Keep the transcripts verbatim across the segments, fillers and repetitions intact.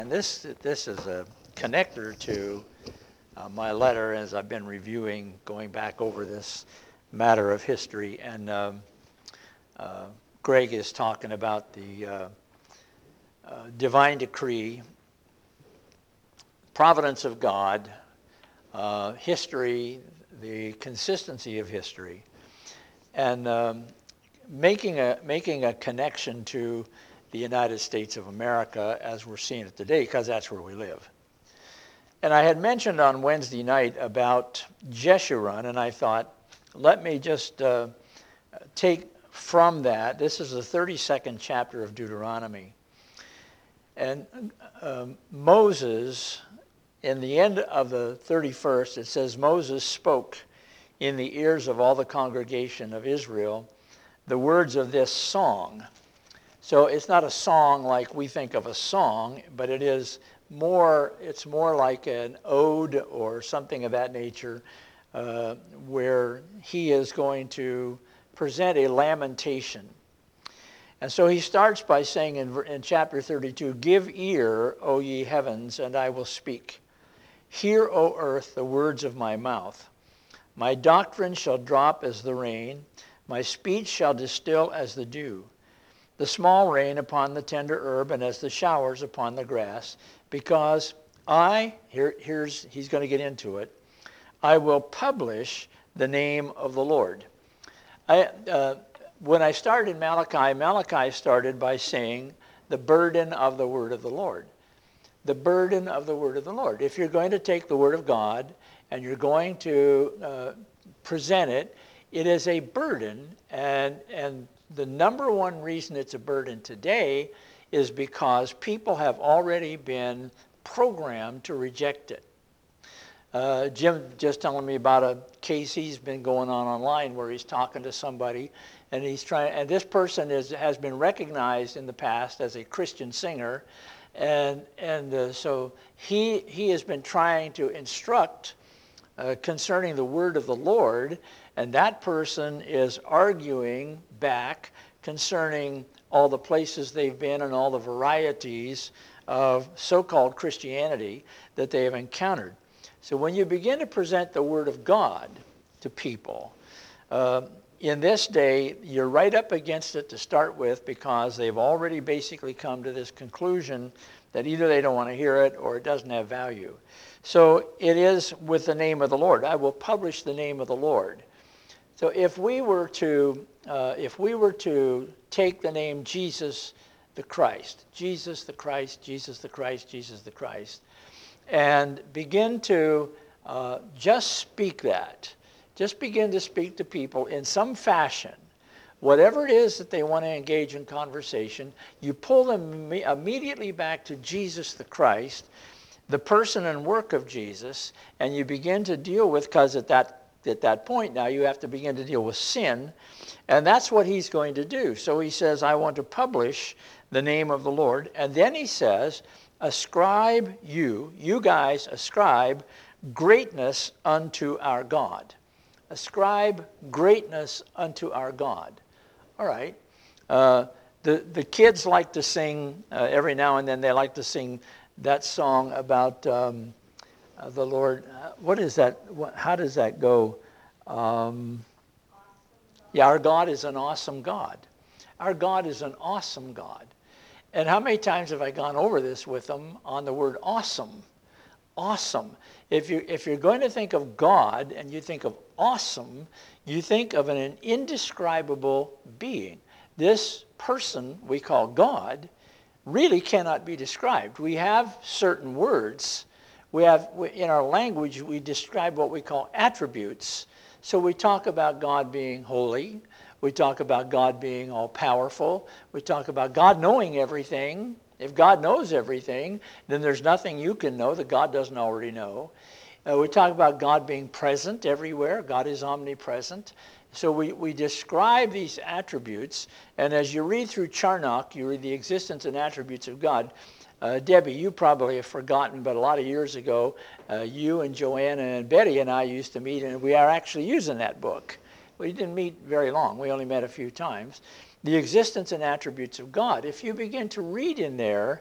And this this is a connector to uh, my letter as I've been reviewing, going back over this matter of history. And um, uh, Greg is talking about the uh, uh, divine decree, providence of God, uh, history, the consistency of history, and um, making a making a connection to the United States of America as we're seeing it today, because that's where we live. And I had mentioned on Wednesday night about Jeshurun, and I thought, let me just uh, take from that. This is the thirty-second chapter of Deuteronomy. And um, Moses, in the end of the thirty-first, it says, Moses spoke in the ears of all the congregation of Israel the words of this song. So it's not a song like we think of a song, but it is more, it's more like an ode or something of that nature, uh, where he is going to present a lamentation. And so he starts by saying in, in chapter thirty-two, "Give ear, O ye heavens, and I will speak. Hear, O earth, the words of my mouth. My doctrine shall drop as the rain, my speech shall distill as the dew. The small rain upon the tender herb, and as the showers upon the grass, because I," here, here's, he's going to get into it, "I will publish the name of the Lord." I, uh, when I started Malachi, Malachi started by saying the burden of the word of the Lord. The burden of the word of the Lord. If you're going to take the word of God and you're going to uh, present it, it is a burden, and and the number one reason it's a burden today is because people have already been programmed to reject it. Uh, Jim just telling me about a case he's been going on online where he's talking to somebody, and he's trying, and this person is has been recognized in the past as a Christian singer, and and uh, so he he has been trying to instruct uh, concerning the word of the Lord. And that person is arguing back concerning all the places they've been and all the varieties of so-called Christianity that they have encountered. So when you begin to present the Word of God to people, uh, in this day, you're right up against it to start with, because they've already basically come to this conclusion that either they don't want to hear it or it doesn't have value. So it is with the name of the Lord. I will publish the name of the Lord. So if we were to, uh, if we were to take the name Jesus the Christ, Jesus the Christ, Jesus the Christ, Jesus the Christ, and begin to uh, just speak that, just begin to speak to people in some fashion, whatever it is that they want to engage in conversation, you pull them immediately back to Jesus the Christ, the person and work of Jesus, and you begin to deal with, because at that At that point now you have to begin to deal with sin, and that's what he's going to do. So he says, I want to publish the name of the Lord. And then he says, ascribe you, you guys ascribe greatness unto our God. Ascribe greatness unto our God. All right. Uh, the, the kids like to sing, uh, every now and then they like to sing that song about um, Uh, the Lord, uh, what is that? What, how does that go? Um, yeah, our God is an awesome God. Our God is an awesome God. And how many times have I gone over this with them on the word awesome? Awesome. If you if you're going to think of God and you think of awesome, you think of an indescribable being. This person we call God really cannot be described. We have certain words. We have, in our language, we describe what we call attributes. So we talk about God being holy. We talk about God being all-powerful. We talk about God knowing everything. If God knows everything, then there's nothing you can know that God doesn't already know. Uh, we talk about God being present everywhere. God is omnipresent. So we, we describe these attributes, and as you read through Charnock, you read the existence and attributes of God. Uh, Debbie, you probably have forgotten, but a lot of years ago, uh, you and Joanna and Betty and I used to meet, and we are actually using that book. We didn't meet very long. We only met a few times. The existence and attributes of God. If you begin to read in there,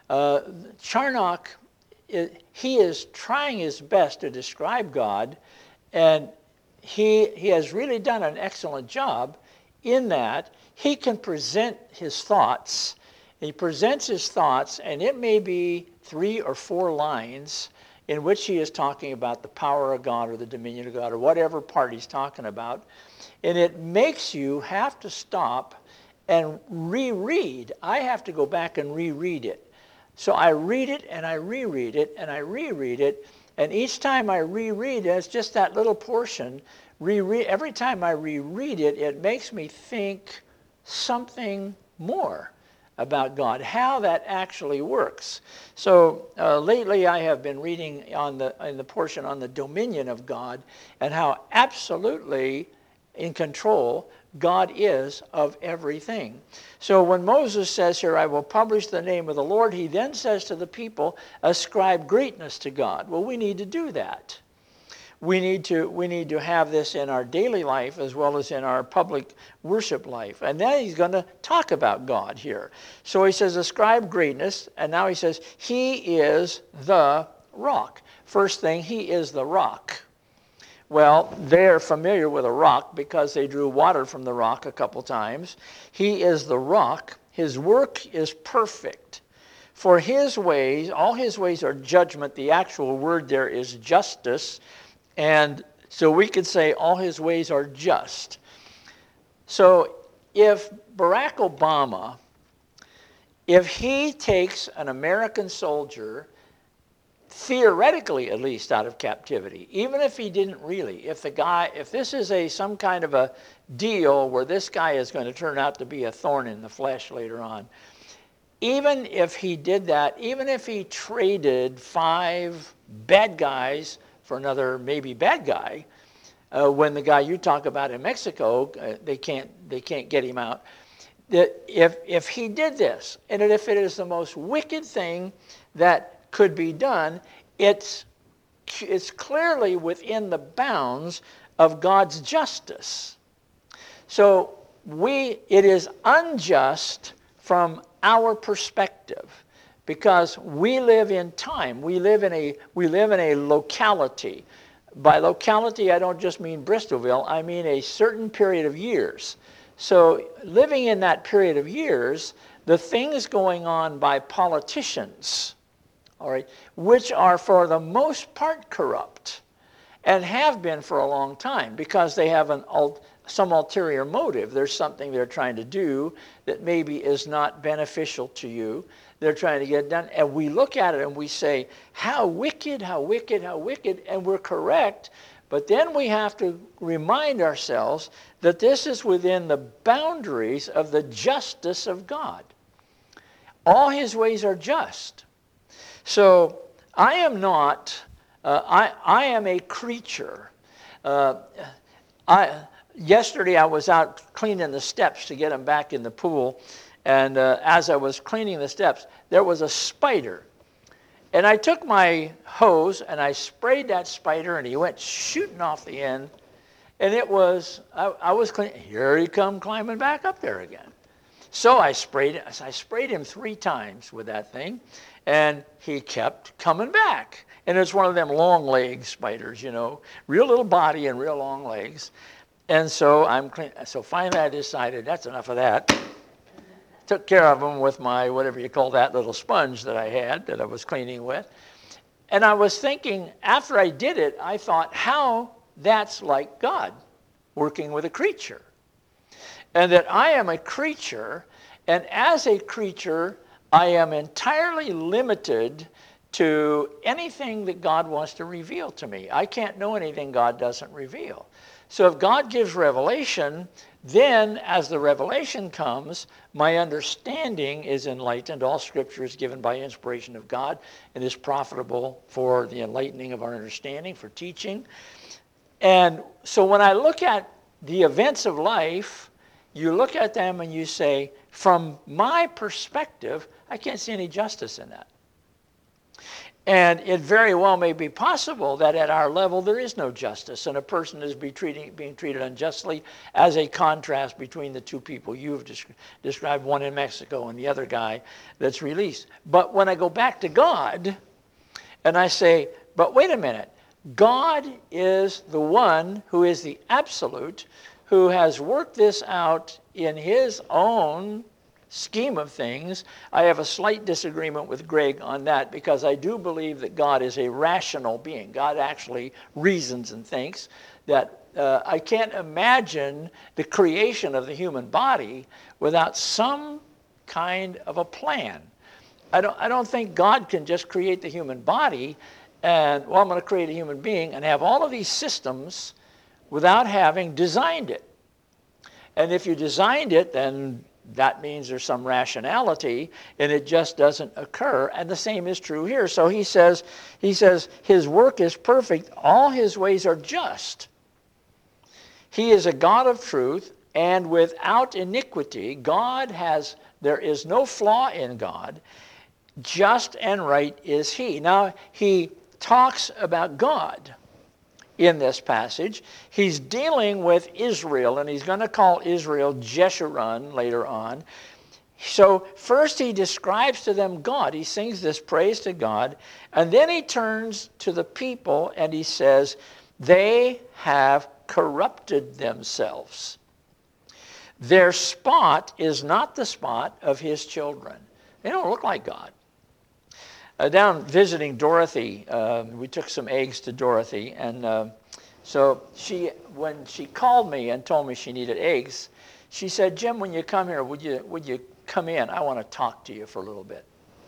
Uh, Charnock, he is trying his best to describe God, and he, he has really done an excellent job in that he can present his thoughts. He presents his thoughts, and it may be three or four lines in which he is talking about the power of God or the dominion of God or whatever part he's talking about. And it makes you have to stop and reread. I have to go back and reread it. So I read it and I reread it and I reread it. And each time I reread it, it's just that little portion. Reread, every time I reread it, it makes me think something more about God, how that actually works. So uh, lately I have been reading on the, in the portion on the dominion of God and how absolutely in control God is of everything. So when Moses says here, I will publish the name of the Lord, he then says to the people, ascribe greatness to God. Well, we need to do that. We need to, we need to have this in our daily life as well as in our public worship life. And then he's going to talk about God here. So he says, ascribe greatness, and now he says, he is the rock. First thing, he is the rock. Well, they're familiar with a rock because they drew water from the rock a couple times. He is the rock. His work is perfect. For his ways, all his ways are judgment. The actual word there is justice. And so we could say all his ways are just. So if Barack Obama, if he takes an American soldier, theoretically at least, out of captivity, even if he didn't really, if the guy, if this is a some kind of a deal where this guy is going to turn out to be a thorn in the flesh later on, even if he did that, even if he traded five bad guys for another maybe bad guy, uh, when the guy you talk about in Mexico, uh, they can't they can't get him out. That if if he did this, and if it is the most wicked thing that could be done, it's it's clearly within the bounds of God's justice. So we it is unjust from our perspective, because we live in time. We live in a we live in a locality. By locality, I don't just mean Bristolville. I mean a certain period of years. So living in that period of years, the things going on by politicians, all right, which are for the most part corrupt and have been for a long time because they have an some ulterior motive. There's something they're trying to do that maybe is not beneficial to you. They're trying to get done. And we look at it and we say, how wicked, how wicked, how wicked, and we're correct. But then we have to remind ourselves that this is within the boundaries of the justice of God. All his ways are just. So I am not, uh, I, I am a creature. Uh, I, yesterday I was out cleaning the steps to get them back in the pool. And uh, as I was cleaning the steps, there was a spider. And I took my hose and I sprayed that spider and he went shooting off the end. And it was, I, I was cleaning, here he come climbing back up there again. So I sprayed, I sprayed him three times with that thing. And he kept coming back. And it's one of them long leg spiders, you know, real little body and real long legs. And so I'm clean. So finally I decided that's enough of that. Took care of them with my, whatever you call that little sponge that I had that I was cleaning with. And I was thinking, after I did it, I thought, how that's like God working with a creature. And that I am a creature, and as a creature, I am entirely limited to anything that God wants to reveal to me. I can't know anything God doesn't reveal. So if God gives revelation, then as the revelation comes, my understanding is enlightened. All scripture is given by inspiration of God and is profitable for the enlightening of our understanding, for teaching. And so when I look at the events of life, you look at them and you say, from my perspective, I can't see any justice in that. And it very well may be possible that at our level there is no justice and a person is be treating, being treated unjustly, as a contrast between the two people you've desc- described, one in Mexico and the other guy that's released. But when I go back to God and I say, but wait a minute, God is the one who is the absolute, who has worked this out in his own scheme of things. I have a slight disagreement with Greg on that, because I do believe that God is a rational being. God actually reasons and thinks. That uh, I can't imagine the creation of the human body without some kind of a plan. I don't, I don't think God can just create the human body and, well, I'm going to create a human being and have all of these systems without having designed it. And if you designed it, then that means there's some rationality, and it just doesn't occur. And the same is true here. So he says, he says, his work is perfect. All his ways are just. He is a God of truth and without iniquity. God has, there is no flaw in God. Just and right is he. Now, he talks about God in this passage. He's dealing with Israel, and he's going to call Israel Jeshurun later on. So first he describes to them God. He sings this praise to God, and then he turns to the people and he says, they have corrupted themselves. Their spot is not the spot of his children. They don't look like God. Uh, down visiting Dorothy, uh, we took some eggs to Dorothy, and uh, so she, when she called me and told me she needed eggs, she said, Jim, when you come here, would you would you come in? I want to talk to you for a little bit.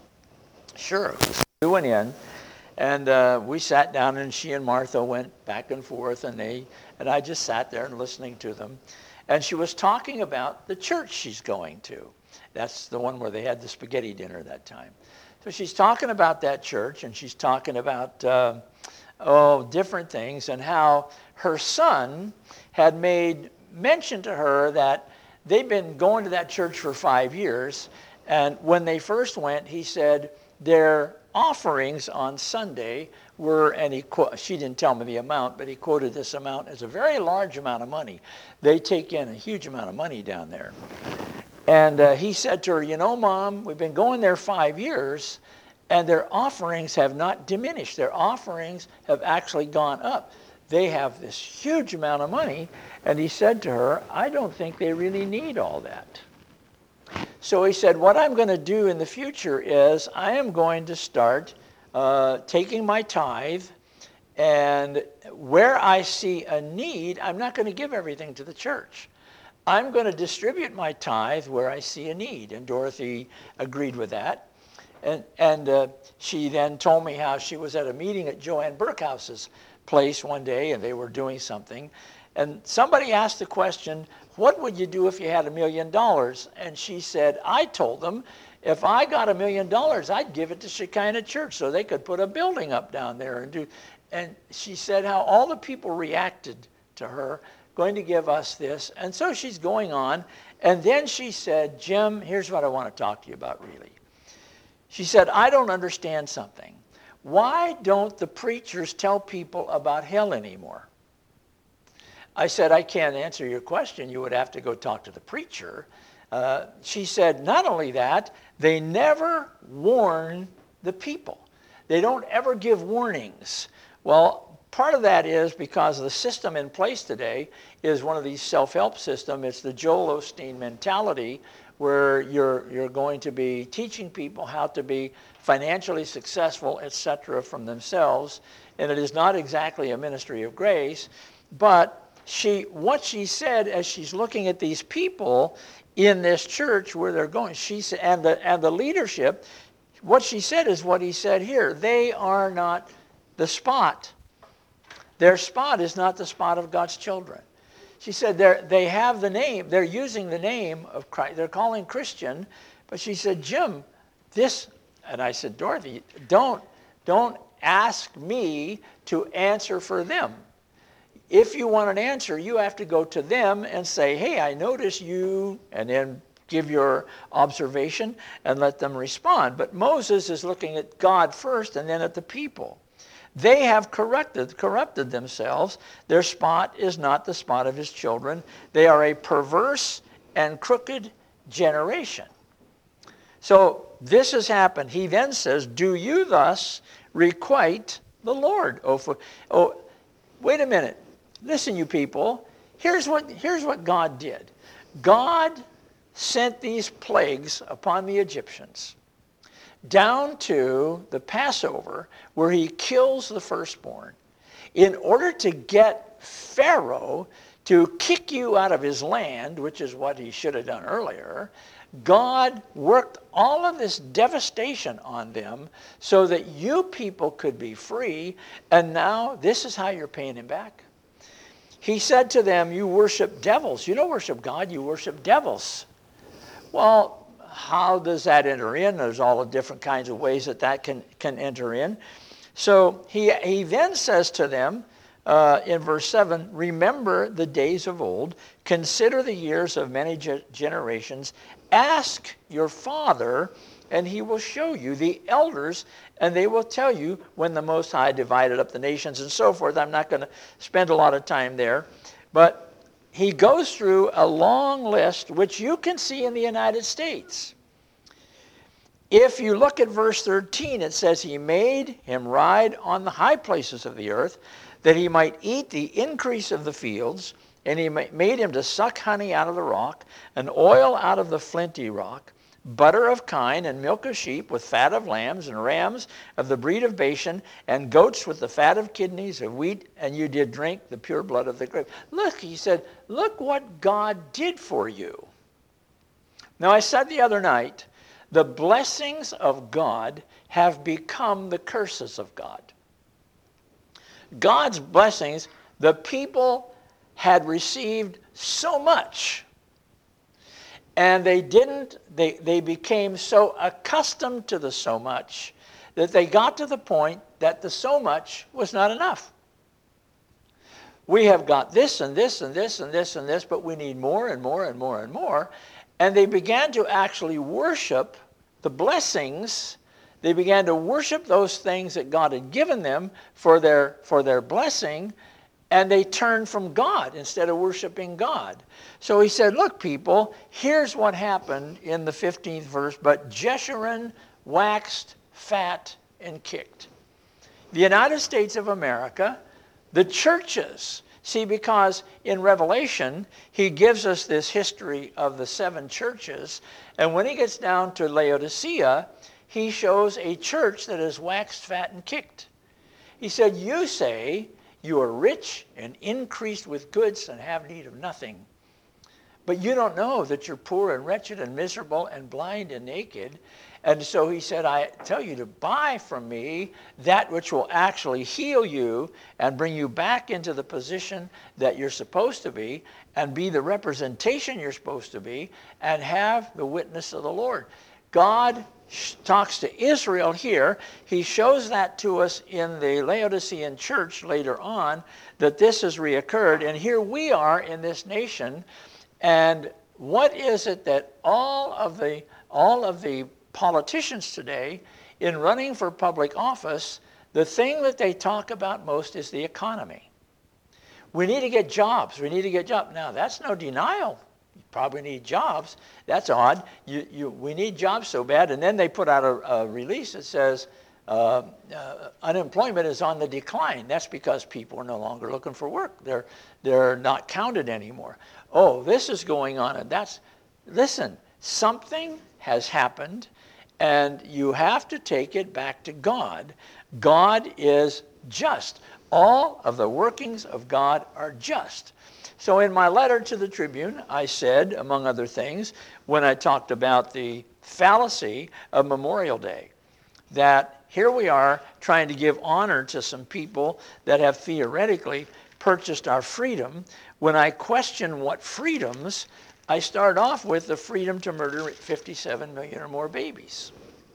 Sure. We went in, and uh, we sat down, and she and Martha went back and forth, and they and I just sat there and listening to them, and she was talking about the church she's going to. That's the one where they had the spaghetti dinner that time. So she's talking about that church, and she's talking about uh, oh different things, and how her son had made mention to her that they've been going to that church for five years, and when they first went, he said their offerings on Sunday were, and he she didn't tell me the amount, but he quoted this amount as a very large amount of money. They take in a huge amount of money down there. And uh, he said to her, you know, Mom, we've been going there five years, and their offerings have not diminished. Their offerings have actually gone up. They have this huge amount of money. And he said to her, I don't think they really need all that. So he said, what I'm going to do in the future is I am going to start uh, taking my tithe, and where I see a need, I'm not going to give everything to the church. I'm going to distribute my tithe where I see a need. And Dorothy agreed with that. And, and uh, she then told me how she was at a meeting at Joanne Burkhouse's place one day, and they were doing something. And somebody asked the question, what would you do if you had a million dollars? And she said, I told them, if I got a million dollars, I'd give it to Shekinah Church so they could put a building up down there and do. And she said how all the people reacted to her, going to give us this. And so she's going on. And then she said, Jim, here's what I want to talk to you about really. She said, I don't understand something. Why don't the preachers tell people about hell anymore? I said, I can't answer your question. You would have to go talk to the preacher. Uh, she said, not only that, they never warn the people. They don't ever give warnings. Well, part of that is because the system in place today is one of these self-help systems. It's the Joel Osteen mentality, where you're, you're going to be teaching people how to be financially successful, et cetera, from themselves. And it is not exactly a ministry of grace. But she, what she said as she's looking at these people in this church where they're going, she said, and the, and the leadership, what she said is what he said here. They are not the spot. Their spot is not the spot of God's children. She said they have the name, they're using the name of Christ, they're calling Christian, but she said, Jim, this, and I said, Dorothy, don't, don't ask me to answer for them. If you want an answer, you have to go to them and say, hey, I notice you, and then give your observation and let them respond. But Moses is looking at God first and then at the people. They have corrupted, corrupted themselves. Their spot is not the spot of his children. They are a perverse and crooked generation. So this has happened. He then says, do you thus requite the Lord? Oh, for, oh wait a minute. Listen, you people. Here's what, here's what God did. God sent these plagues upon the Egyptians down to the Passover, where he kills the firstborn, in order to get Pharaoh to kick you out of his land, which is what he should have done earlier. God worked all of this devastation on them so that you people could be free, and now this is how you're paying him back. He said to them, you worship devils. You don't worship God, you worship devils. Well, how does that enter in? There's all the different kinds of ways that that can, can enter in. So he, he then says to them uh, in verse seven, remember the days of old, consider the years of many ge- generations, ask your father, and he will show you, the elders, and they will tell you when the Most High divided up the nations and so forth. I'm not going to spend a lot of time there. But he goes through a long list, which you can see in the United States. If you look at verse thirteen, it says, he made him ride on the high places of the earth, that he might eat the increase of the fields, and he made him to suck honey out of the rock, and oil out of the flinty rock, butter of kine, and milk of sheep, with fat of lambs, and rams of the breed of Bashan, and goats with the fat of kidneys of wheat, and you did drink the pure blood of the grape. Look, he said, look what God did for you. Now, I said the other night, the blessings of God have become the curses of God. God's blessings, the people had received so much, and they didn't, they, they became so accustomed to the so much that they got to the point that the so much was not enough. We have got this and this and this and this and this, but we need more and more and more and more. And they began to actually worship the blessings. They began to worship those things that God had given them for their, for their blessing, and they turned from God instead of worshiping God. So he said, look, people, here's what happened in the fifteenth verse. But Jeshurun waxed fat and kicked. The United States of America, the churches, see, because in Revelation, he gives us this history of the seven churches. And when he gets down to Laodicea, he shows a church that is waxed fat and kicked. He said, you say you are rich and increased with goods and have need of nothing. But you don't know that you're poor and wretched and miserable and blind and naked. And so he said, I tell you to buy from me that which will actually heal you and bring you back into the position that you're supposed to be, and be the representation you're supposed to be, and have the witness of the Lord. God talks to Israel here. He shows that to us in the Laodicean church later on, that this has reoccurred. And here we are in this nation. And what is it that all of the all of the politicians today, in running for public office, the thing that they talk about most is the economy. We need to get jobs. We need to get jobs. Now, that's no denial. You probably need jobs. That's odd. You, you, we need jobs so bad. And then they put out a, a release that says uh, uh, unemployment is on the decline. That's because people are no longer looking for work. They're, they're not counted anymore. Oh, this is going on. And that's, listen, something has happened, and you have to take it back to God. God is just. All of the workings of God are just. So in my letter to the Tribune, I said, among other things, when I talked about the fallacy of Memorial Day, that here we are trying to give honor to some people that have theoretically purchased our freedom. When I question what freedoms, I start off with the freedom to murder fifty-seven million or more babies.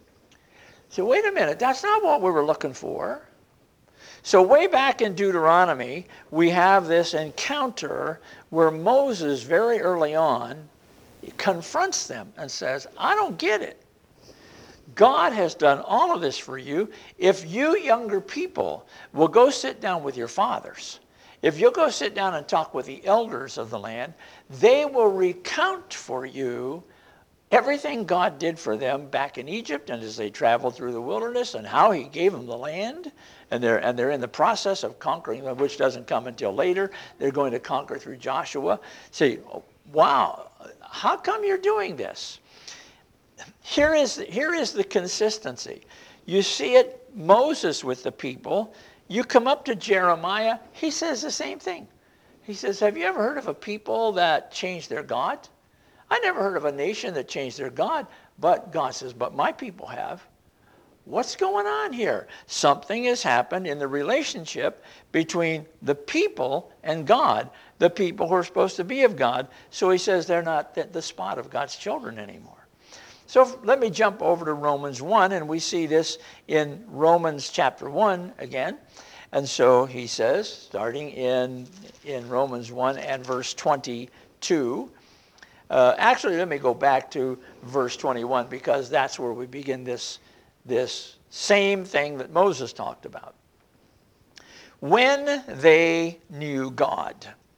So wait a minute, that's not what we were looking for. So way back in Deuteronomy, we have this encounter where Moses very early on confronts them and says, I don't get it. God has done all of this for you. If you younger people will go sit down with your fathers, if you'll go sit down and talk with the elders of the land, they will recount for you everything God did for them back in Egypt and as they traveled through the wilderness and how he gave them the land. And they're, and they're in the process of conquering them, which doesn't come until later. They're going to conquer through Joshua. Say, wow, how come you're doing this? Here is, here is the consistency. You see it, Moses with the people. You come up to Jeremiah, he says the same thing. He says, have you ever heard of a people that changed their God? I never heard of a nation that changed their God. But God says, but my people have. What's going on here? Something has happened in the relationship between the people and God, the people who are supposed to be of God. So he says they're not the spot of God's children anymore. So let me jump over to Romans one, and we see this in Romans chapter one again. And so he says, starting in, in Romans one and verse twenty-two, uh, actually let me go back to verse twenty-one, because that's where we begin this This same thing that Moses talked about. When they knew God.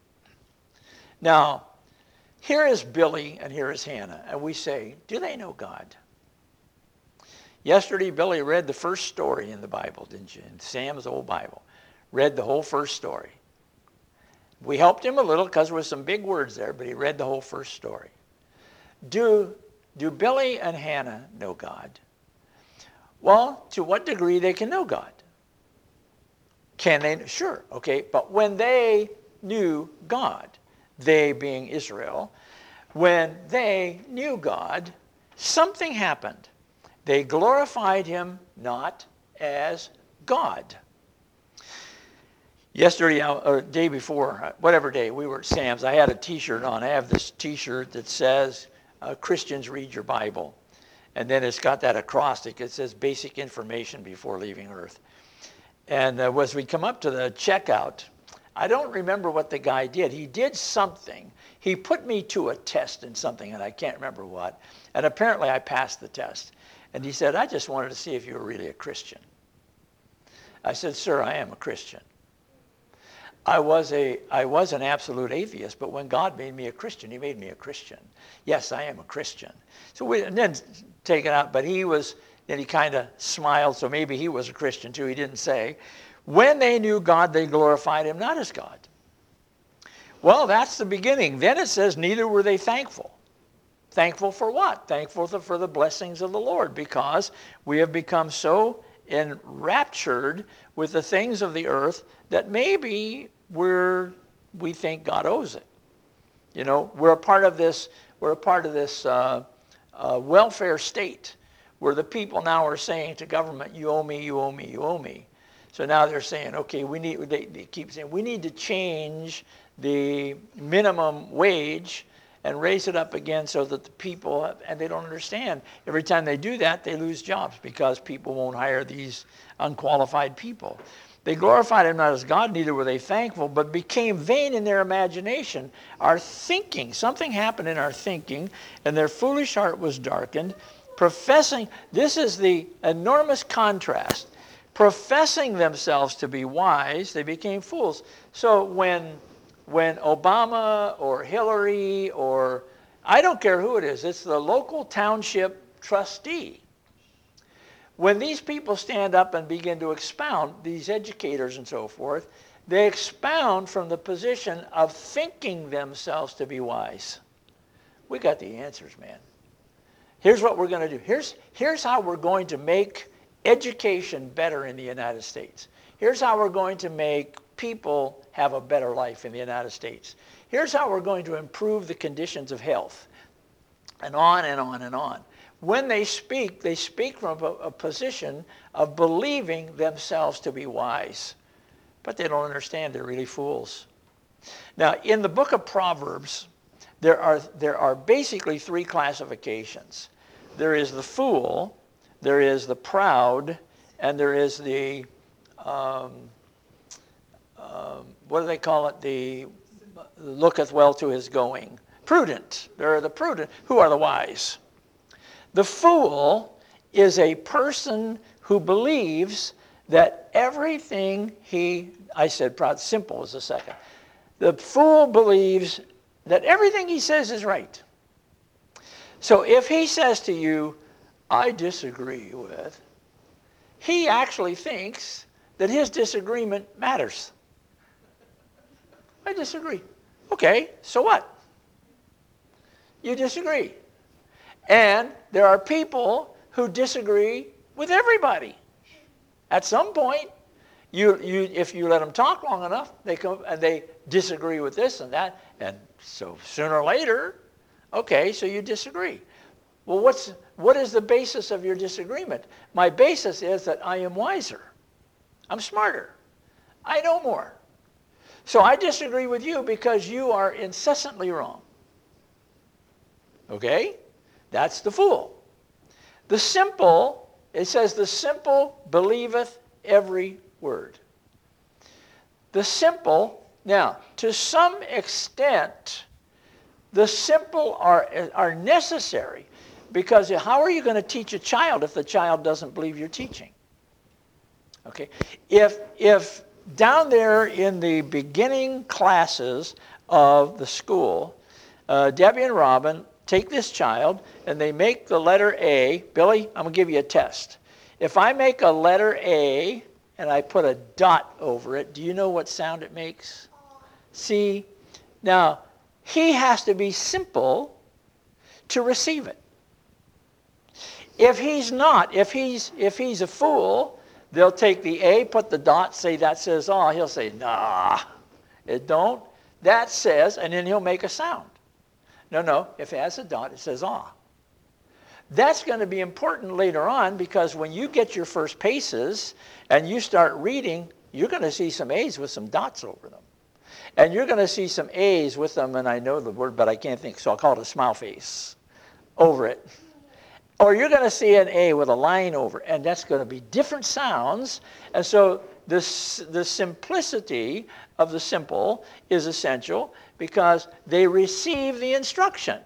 Now, here is Billy and here is Hannah. And we say, do they know God? Yesterday, Billy read the first story in the Bible, didn't you? In Sam's old Bible. Read the whole first story. We helped him a little because there were some big words there, but he read the whole first story. Do, do Billy and Hannah know God? Well, to what degree they can know God? Can they? Sure, okay. But when they knew God, they being Israel, when they knew God, something happened. They glorified him not as God. Yesterday, or day before, whatever day, we were at Sam's. I had a T-shirt on. I have this T-shirt that says, uh, Christians read your Bible. And then it's got that acrostic. It says basic information before leaving Earth. And uh, as we come up to the checkout, I don't remember what the guy did. He did something. He put me to a test in something, and I can't remember what. And apparently I passed the test. And he said, I just wanted to see if you were really a Christian. I said, sir, I am a Christian. I was a I was an absolute atheist, but when God made me a Christian, he made me a Christian. Yes, I am a Christian. So we and then take it out, but he was, then he kind of smiled, so maybe he was a Christian too. He didn't say. When they knew God, they glorified him not as God. Well, that's the beginning. Then it says, neither were they thankful. Thankful for what? Thankful for the blessings of the Lord, because we have become so enraptured with the things of the earth that maybe we're, we think God owes it. You know, we're a part of this, we're a part of this uh, uh, welfare state where the people now are saying to government, you owe me, you owe me, you owe me. So now they're saying, okay, we need, they, they keep saying, we need to change the minimum wage and raise it up again so that the people, and they don't understand. Every time they do that, they lose jobs because people won't hire these unqualified people. They glorified him not as God, neither were they thankful, but became vain in their imagination. Our thinking, something happened in our thinking, and their foolish heart was darkened. Professing, this is the enormous contrast. Professing themselves to be wise, they became fools. So when, when Obama or Hillary or, I don't care who it is, it's the local township trustee. When these people stand up and begin to expound, these educators and so forth, they expound from the position of thinking themselves to be wise. We got the answers, man. Here's what we're going to do. Here's, here's how we're going to make education better in the United States. Here's how we're going to make people have a better life in the United States. Here's how we're going to improve the conditions of health. And on and on and on. When they speak, they speak from a, a position of believing themselves to be wise. But they don't understand they're really fools. Now, in the book of Proverbs, there are, there are basically three classifications. There is the fool, there is the proud, and there is the, um, um, what do they call it? The looketh well to his going. Prudent. There are the prudent. Who are the wise? The fool is a person who believes that everything he, I said simple is the second. The fool believes that everything he says is right. So if he says to you, I disagree with, he actually thinks that his disagreement matters. I disagree. Okay, so what? You disagree. And there are people who disagree with everybody. At some point, you, you, if you let them talk long enough, they come and they disagree with this and that. And so sooner or later, okay, so you disagree. Well, what's, what is the basis of your disagreement? My basis is that I am wiser. I'm smarter. I know more. So I disagree with you because you are incessantly wrong. Okay? That's the fool. The simple, it says, the simple believeth every word. The simple, now, to some extent, the simple are, are necessary, because how are you going to teach a child if the child doesn't believe you're teaching? Okay? If, if down there in the beginning classes of the school, uh, Debbie and Robin take this child and they make the letter A. Billy, I'm going to give you a test. If I make a letter A and I put a dot over it, do you know what sound it makes? See? Now, he has to be simple to receive it. If he's not, if he's, if he's a fool, they'll take the A, put the dot, say that says ah. He'll say, nah, it don't. That says, and then he'll make a sound. No, no, if it has a dot, it says ah. That's going to be important later on, because when you get your first paces and you start reading, you're going to see some A's with some dots over them. And you're going to see some A's with them, and I know the word, but I can't think, so I'll call it a smile face over it. Or you're going to see an A with a line over it, and that's going to be different sounds. And so this, the simplicity of the simple is essential, because they receive the instruction.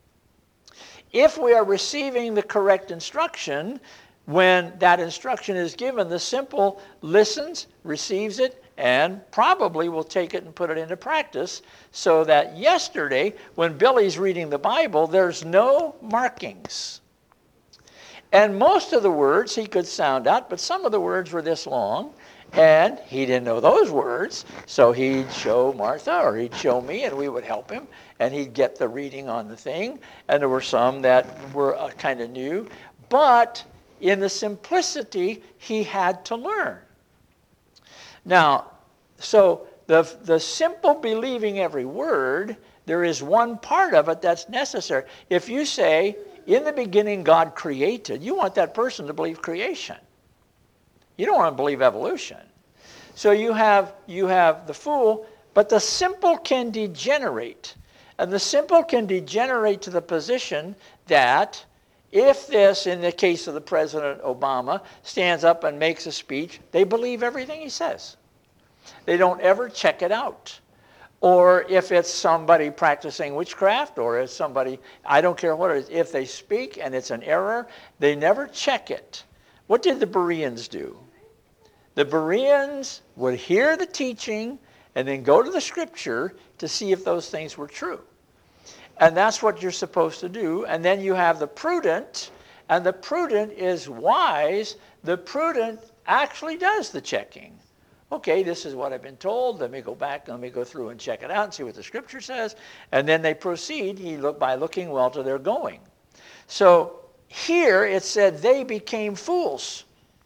If we are receiving the correct instruction, when that instruction is given, the simple listens, receives it, and probably will take it and put it into practice, so that yesterday, when Billy's reading the Bible, there's no markings. And most of the words he could sound out, but some of the words were this long, and he didn't know those words, so he'd show Martha or he'd show me, and we would help him, and he'd get the reading on the thing. And there were some that were uh, kind of new, but in the simplicity, he had to learn. Now, so the, the simple believing every word, there is one part of it that's necessary. If you say, in the beginning God created, you want that person to believe creation. You don't want to believe evolution. So you have, you have the fool, but the simple can degenerate. And the simple can degenerate to the position that if this, in the case of the President Obama, stands up and makes a speech, they believe everything he says. They don't ever check it out. Or if it's somebody practicing witchcraft, or it's somebody, I don't care what it is, if they speak and it's an error, they never check it. What did the Bereans do? The Bereans would hear the teaching and then go to the scripture to see if those things were true. And that's what you're supposed to do. And then you have the prudent, and the prudent is wise. The prudent actually does the checking. Okay, this is what I've been told. Let me go back, let me go through and check it out and see what the scripture says. And then they proceed he look, by looking well to their going. So here it said they became fools.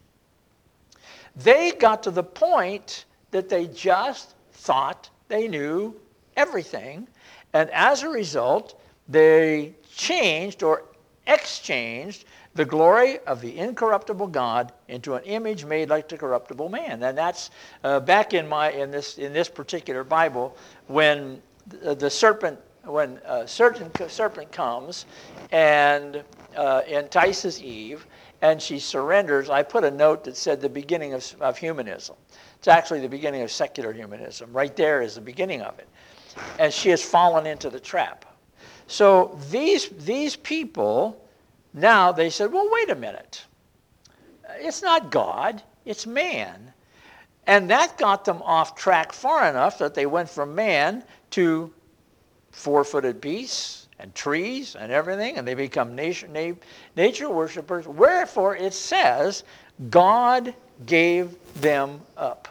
They got to the point that they just thought they knew everything. And as a result, they changed or exchanged the glory of the incorruptible God into an image made like the corruptible man. And that's uh, back in my in this in this particular Bible, when the, the serpent when a certain serpent comes and uh, entices Eve, and she surrenders. I put a note that said the beginning of, of humanism. It's actually the beginning of secular humanism. Right there is the beginning of it. And she has fallen into the trap. So these, these people, now they said, well, wait a minute. It's not God, it's man. And that got them off track far enough that they went from man to four-footed beasts and trees and everything, and they become nature, na- nature worshipers. Wherefore it says, God gave them up.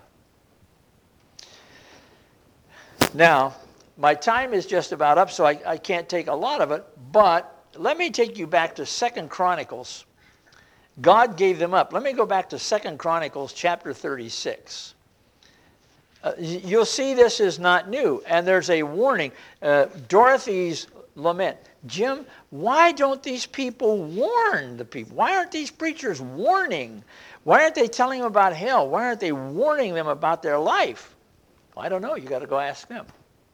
Now, my time is just about up, so I, I can't take a lot of it, but let me take you back to Second Chronicles. God gave them up. Let me go back to Second Chronicles chapter thirty-six. Uh, you'll see this is not new, and there's a warning. Uh, Dorothy's lament. Jim, why don't these people warn the people? Why aren't these preachers warning? Why aren't they telling them about hell? Why aren't they warning them about their life? Well, I don't know. You got to go ask them.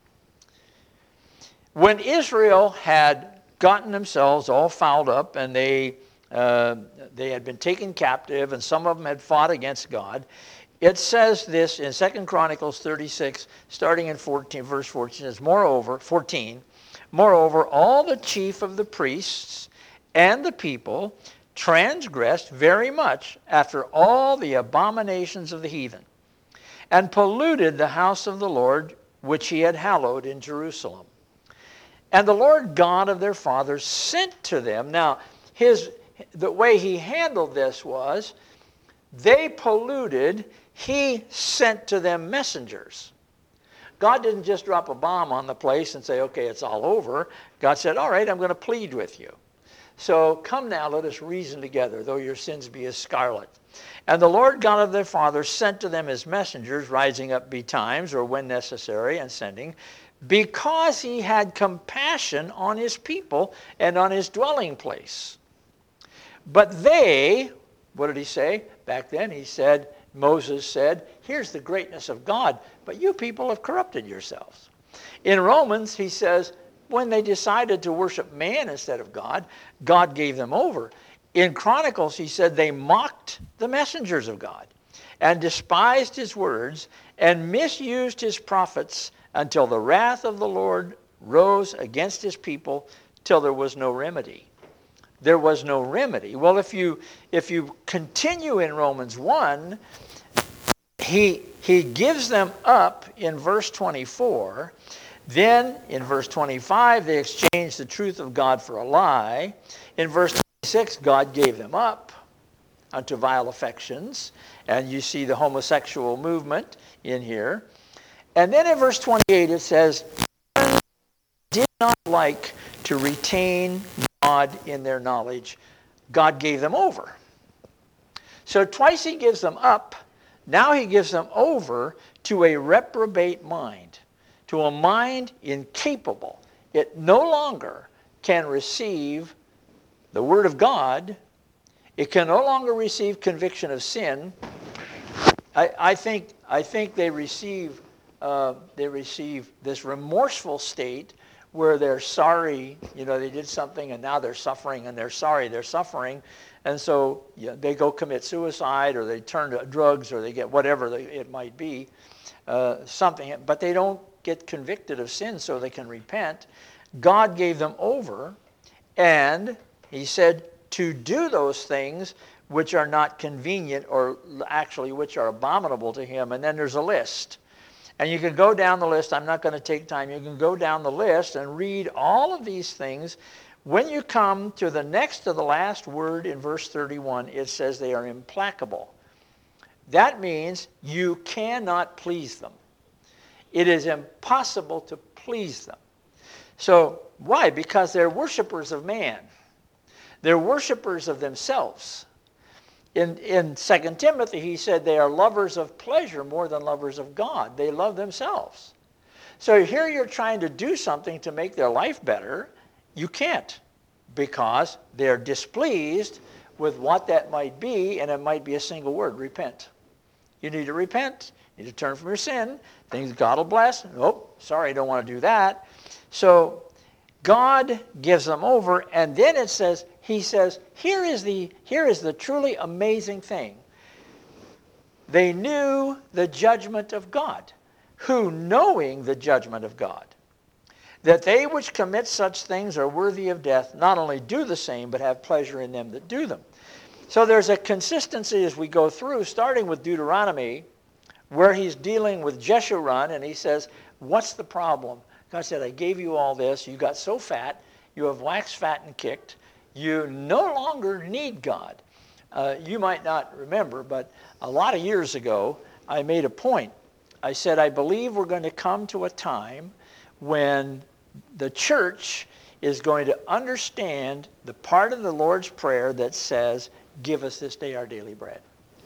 When Israel had gotten themselves all fouled up, and they uh, they had been taken captive, and some of them had fought against God, it says this in Second Chronicles thirty-six, starting in fourteen, verse fourteen, is moreover, fourteen, moreover, all the chief of the priests and the people transgressed very much after all the abominations of the heathen, and polluted the house of the Lord, which he had hallowed in Jerusalem. And the Lord God of their fathers sent to them. Now, his the way he handled this was, they polluted, he sent to them messengers. God didn't just drop a bomb on the place and say, okay, it's all over. God said, all right, I'm going to plead with you. So come now, let us reason together, though your sins be as scarlet. And the Lord God of their fathers sent to them his messengers, rising up betimes, or when necessary, and sending, because he had compassion on his people and on his dwelling place. But they, what did he say? Back then he said, Moses said, here's the greatness of God, but you people have corrupted yourselves. In Romans he says, when they decided to worship man instead of God, God gave them over. In Chronicles he said they mocked the messengers of God and despised his words and misused his prophets until the wrath of the Lord rose against his people till there was no remedy. There was no remedy. Well, if you if you continue in Romans one, he he gives them up in verse twenty-four. Then in verse twenty-five, they exchange the truth of God for a lie. In verse twenty-six, God gave them up unto vile affections. And you see the homosexual movement in here. And then in verse twenty-eight, it says, did not like to retain God in their knowledge. God gave them over. So twice he gives them up. Now he gives them over to a reprobate mind, to a mind incapable. It no longer can receive the word of God. It can no longer receive conviction of sin. I, I think I think they receive uh, they receive this remorseful state where they're sorry, you know, they did something and now they're suffering and they're sorry they're suffering. And so yeah, they go commit suicide, or they turn to drugs, or they get whatever they, it might be, uh, something. But they don't get convicted of sin so they can repent. God gave them over, and he said to do those things which are not convenient, or actually which are abominable to him. And then there's a list. And you can go down the list. I'm not going to take time. You can go down the list and read all of these things. When you come to the next to the last word in verse thirty-one, it says they are implacable. That means you cannot please them. It is impossible to please them. So why? Because they're worshipers of man. They're worshipers of themselves. In, in Second Timothy, he said they are lovers of pleasure more than lovers of God. They love themselves. So here you're trying to do something to make their life better. You can't, because they're displeased with what that might be, and it might be a single word, repent. You need to repent. You need to turn from your sin. Things God will bless. Oh, sorry, I don't want to do that. So God gives them over, and then it says, he says, here is the, here is the truly amazing thing. They knew the judgment of God. Who, knowing the judgment of God. that they which commit such things are worthy of death, not only do the same, but have pleasure in them that do them. So there's a consistency as we go through, starting with Deuteronomy, where he's dealing with Jeshurun, and he says, what's the problem? God said, I gave you all this. You got so fat. You have waxed fat and kicked. You no longer need God. Uh, you might not remember, but a lot of years ago, I made a point. I said, I believe we're going to come to a time when the church is going to understand the part of the Lord's Prayer that says, give us this day our daily bread.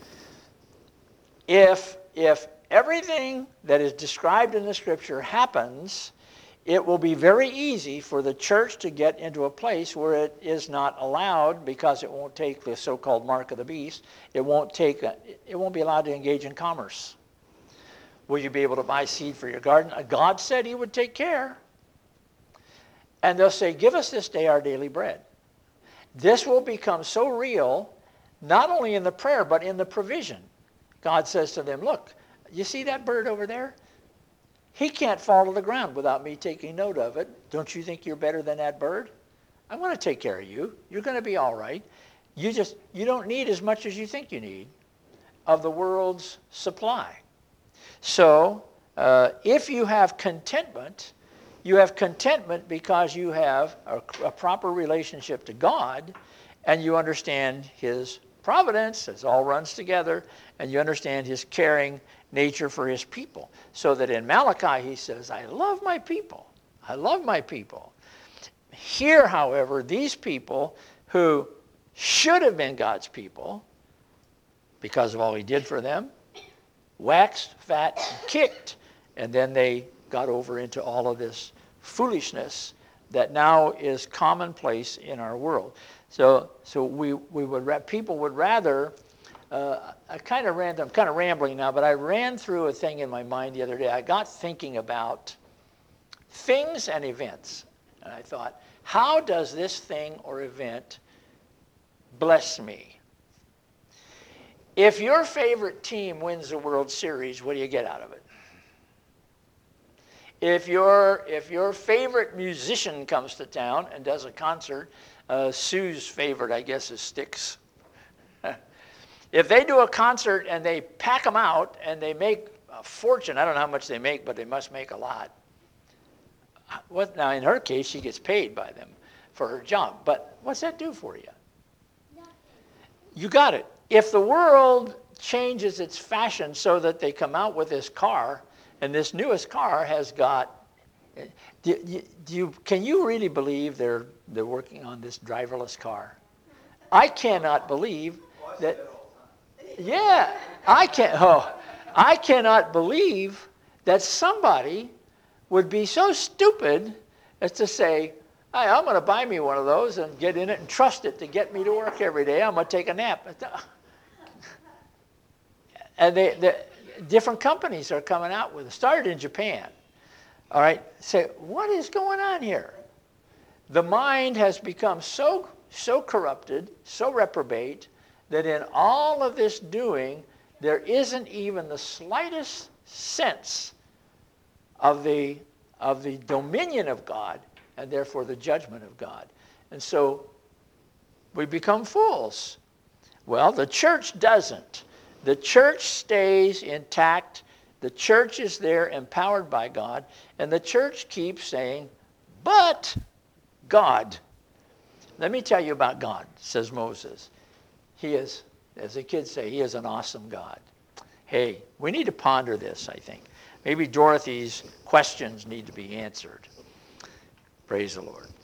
If, if everything that is described in the Scripture happens, it will be very easy for the church to get into a place where it is not allowed, because it won't take the so-called mark of the beast. It won't take. A, it won't be allowed to engage in commerce. Will you be able to buy seed for your garden? God said He would take care. And they'll say, give us this day our daily bread. This will become so real, not only in the prayer, but in the provision. God says to them, look, you see that bird over there? He can't fall to the ground without me taking note of it. Don't you think you're better than that bird? I want to take care of you. You're going to be all right. You just, you don't need as much as you think you need of the world's supply. So, uh, if you have contentment, you have contentment because you have a, a proper relationship to God, and you understand His providence, it all runs together, and you understand His caring nature for His people. So that in Malachi He says, I love my people. I love my people. Here, however, these people who should have been God's people, because of all He did for them, waxed, fat, and kicked, and then they got over into all of this foolishness that now is commonplace in our world. So, so we, we would people would rather. Uh, I kind of ran. I'm kind of rambling now, but I ran through a thing in my mind the other day. I got thinking about things and events, and I thought, how does this thing or event bless me? If your favorite team wins the World Series, what do you get out of it? If your if your favorite musician comes to town and does a concert, uh, Sue's favorite, I guess, is Styx. If they do a concert and they pack them out and they make a fortune, I don't know how much they make, but they must make a lot. What, now, in her case, she gets paid by them for her job. But what's that do for you? You got it. If the world changes its fashion so that they come out with this car, and this newest car has got, do you, do you, can you really believe they're, they're working on this driverless car? I cannot believe that. Yeah, I can't. Oh, I cannot believe that somebody would be so stupid as to say, hey, I'm going to buy me one of those and get in it and trust it to get me to work every day. I'm going to take a nap. And they, the different companies are coming out with it. Started in Japan. All right, say, what is going on here? The mind has become so so corrupted, so reprobate, that in all of this doing, there isn't even the slightest sense of the, of the dominion of God, and therefore the judgment of God. And so we become fools. Well, the church doesn't. The church stays intact. The church is there empowered by God, and the church keeps saying, but God. Let me tell you about God, says Moses. He is, as the kids say, He is an awesome God. Hey, we need to ponder this, I think. Maybe Dorothy's questions need to be answered. Praise the Lord.